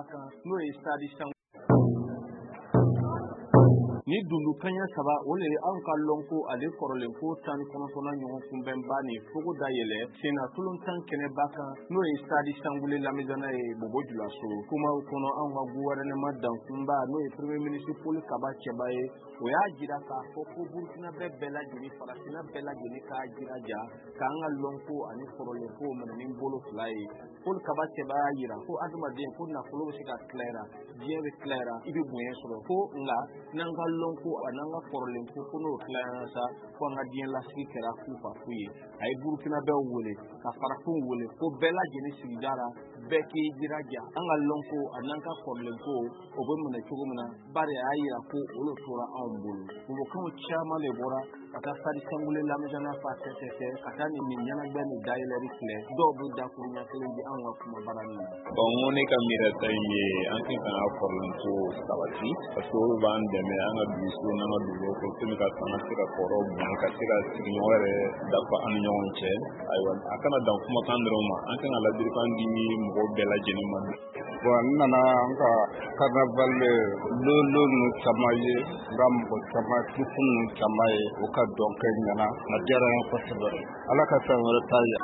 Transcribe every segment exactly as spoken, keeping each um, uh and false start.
kan n'o ye stade Sango ni dundu kanya saba o le an ka lonko ale kɔrɔlen ko tan kɔnɔntɔnna ɲɔgɔn kunbɛn ba ni fogo da yɛlɛ sena tulon tan kɛnɛ ba kan n'o ye stade Sangule lamidana ye Bobo Dioulasso kumaw kɔnɔ an ka gouvernement dankunba n'o ye premier ministre Paul Kaba Cɛba ye o y'a jira k'a fɔ ko Burkina bɛ bɛɛ lajɛlen farafina bɛɛ lajɛlen k'a jiraja k'an ka lonko ani kɔrɔlen ko minɛ ni bolo fila ye Paul Kaba Cɛba y'a jira ko adamaden ko nafolo bɛ se ka tilara diɲɛ bɛ tilara i bɛ bonya sɔrɔ ko nka n'an ka lonko an'an ka kɔrɔlen ko ko n'o tilara sa ko an ka diɲɛ lasigi kɛra fu fa fu ye a ye Burkina bɛɛ wele ka farafinw wele ko bɛɛ lajɛlen sigida la bɛɛ k'i jiraja an ka lonko an'an ka kɔrɔlen ko o bɛ minɛ cogo min na bari a y'a jira ko olu tora anw bolo kumakanw caman de bɔra ka taa stade Sangule lamidana fa tɛtɛtɛ ka taa nin nin ɲɛnajɛ ni dayɛlɛli filɛ dɔw bɛ dakuru ɲɛ kelen di anw ka kuma bara min na. Bon n ko ne ka miirɛ ta ye an tɛ kan ka kɔrɔlen ko sabati parce que olu b'an dɛmɛ an ka duguso n'an ka dugu ko komi ka fanga se ka kɔrɔ bonya ka se ka sigiɲɔgɔn yɛrɛ dafa an ni ɲɔgɔn cɛ ayiwa a kana dan kumakan dɔrɔn ma an kan ka ladilikan di mɔgɔw bɛɛ lajɛlen ma. Bon n nana an ka carnaval lolo ninnu caman ye n ka mɔgɔ caman tufu ninnu caman ye o ka dɔn kɛ ɲɛna a diyara n ye kosɛbɛ ala ka fɛn wɛrɛ t'a ye.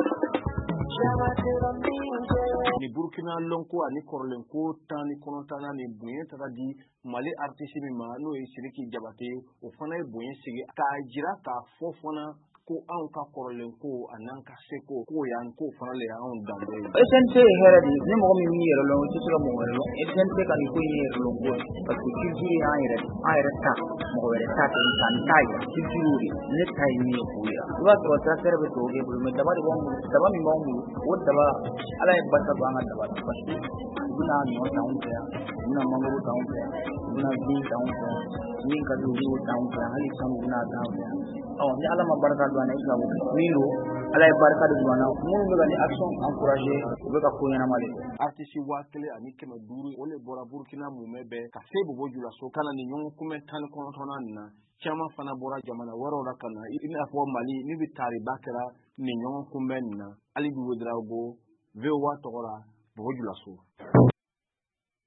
ni Burkina lonko ani kɔrɔlen ko tan ni kɔnɔntɔnna ni bonya taga di Mali artiste min ma n'o ye Sidiki Jabate o fana ye bonya sigi k'a jira k'a fɔ fana ko anw ka kɔrɔlen ko an'an ka seko ko yan ko fana le y'anw danbe ye. S N T ye hɛrɛ de ye ni mɔgɔ min yɛrɛ lɔn o tɛ se ka mɔgɔ wɛrɛ lɔn S N T ka nin ko in yɛrɛ lɔn ko parce que culture y'an yɛrɛ an yɛrɛ ta mɔgɔ wɛrɛ ta tɛ nka n ta ye culture de ne ta ye min ye k'o yira i b'a sɔrɔ tracteur bɛ tɔw kɛ bolo mais daba de b'anw bolo daba min b'anw bolo o daba ala ye barika don an ka daba la parce que u bɛna ɲɔ t'anw fɛ yan u bɛna mangoro t'anw fɛ yan u bɛna bin t'anw fɛ yan min ka di u y'o t'anw fɛ yan hali sanu u bɛna t'anw fɛ yan ɔ ni ala ma barika don an na i tila k'o kɛ min don ala ye barika de don an na minnu bɛ ka ni action encourager u bɛ ka ko ɲɛnama de kɛ. artiste waa kelen ani kɛmɛ duuru o le bɔra Burkina mumɛ bɛɛ ka se Bobo Dioulasso kana ni ɲɔgɔn kunbɛn tan ni kɔnɔntɔnna nin na caman fana bɔra jamana wɛrɛw la ka na i n'a fɔ Mali ni bɛ taariba kɛra nin ɲɔgɔn kunbɛn nin na Ali Dugu Drago V O A tɔgɔ la Bobo Dioulasso.